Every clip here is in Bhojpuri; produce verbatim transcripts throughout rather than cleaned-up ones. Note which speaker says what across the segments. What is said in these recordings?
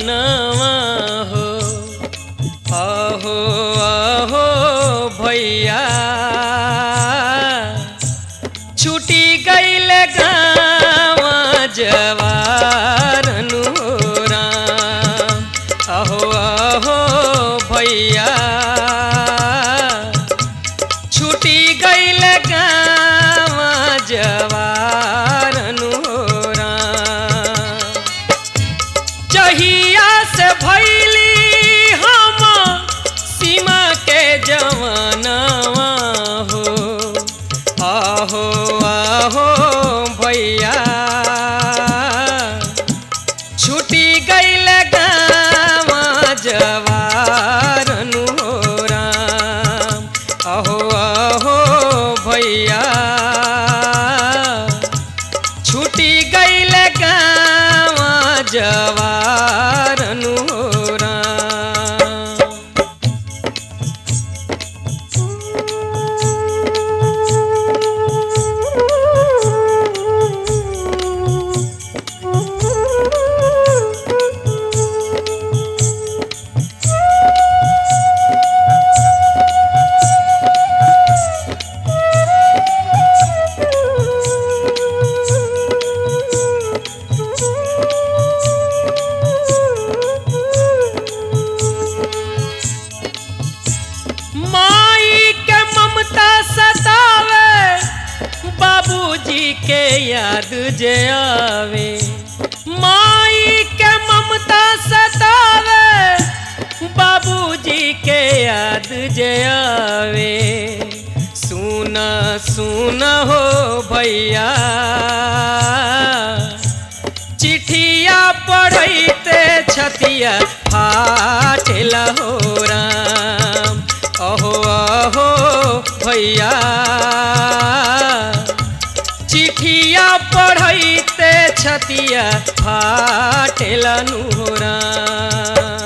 Speaker 1: जवनवा हो। आहो आहो भैया छूटी गईल गाँव जवार राम। आहो आहो भैया छूटी गईल गाँव जवार राम। जहिया से भैली हम सीमा के जवानवा हो। आहो आहो भैया छूटी गईल गाँव जवार राम। आहो आहो भैया छूटी गईल गाँव जवार राम। माई के ममता सतावे बाबूजी के याद जे आवे। माई के ममता सतावे बाबूजी के याद जे आवे। सुना सुना हो भैया चिठिया पढ़ते छतिया फाटेला हो राम। अहो अहो भैया चिठिया पढ़ते छतिया फाटेला नु हो राम।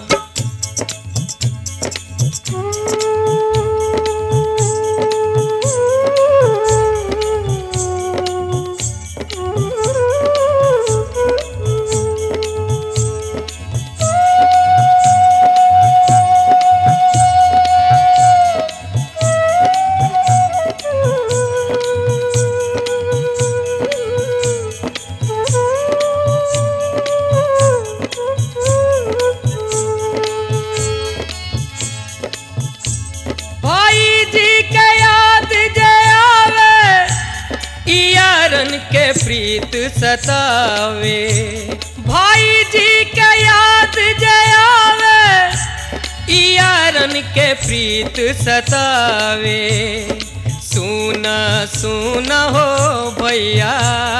Speaker 1: के प्रीत सतावे भाई जी के याद जयावे। यारन के प्रीत सतावे। सुना सुना हो भैया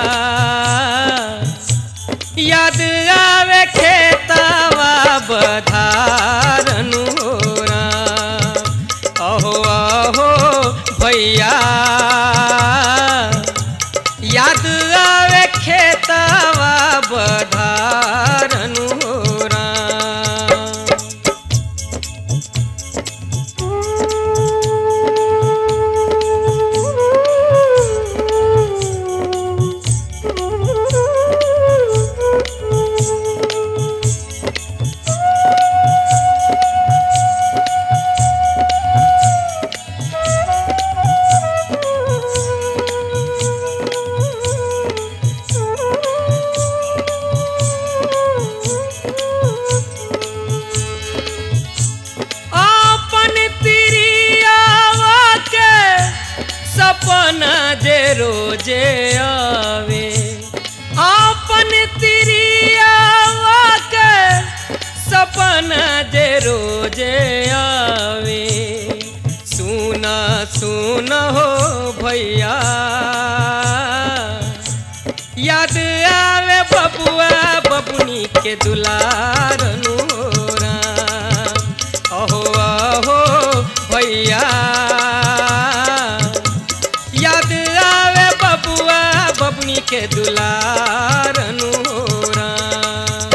Speaker 1: याद आवे खेतवा बधारन हो राम। अहो अहो भैया याद आवे खेतवा बधारन हो राम। सपना जे रोजे आवे आपन तिरियावा के सपना जे रोजे आवे। सुना सुना हो भैया याद आवे बबुआ बबुनी के दुलारन हो राम। अहो अहो भैया याद आवे बबुआ बबनी के दुलारन हो राम।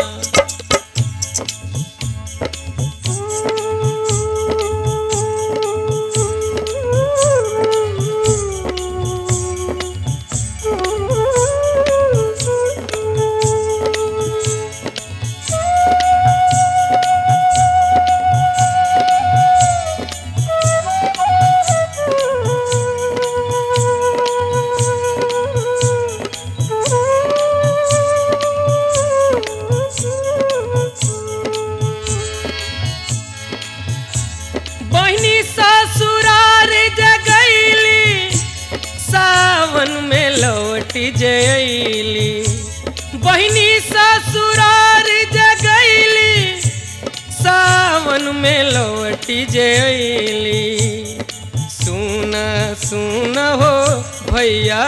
Speaker 1: जयली बहिनी ससुरार जगैली सावन में लौटी जयली सुन सुन हो भैया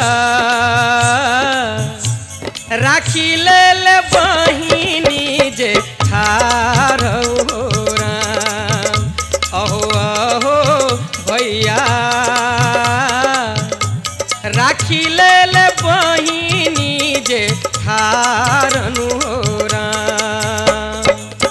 Speaker 1: राखी ले ले बहिनी जे ठार हो राम अहो अहो भैया राखी ले ले बहिनी जे ठारनु हो राम।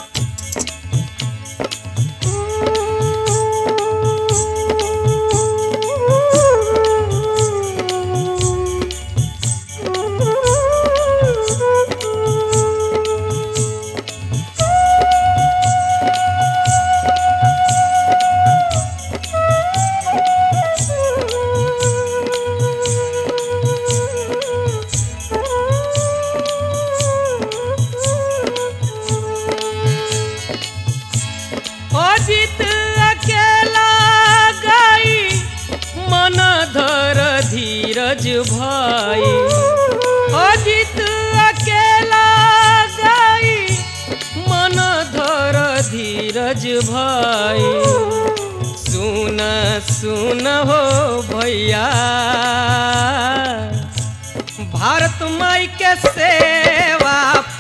Speaker 1: अजित अकेला गई मन धर धीरज भाई अजित अकेला गई मन धर धीरज भाई सुन सुन हो भैया भारत माई के सेवा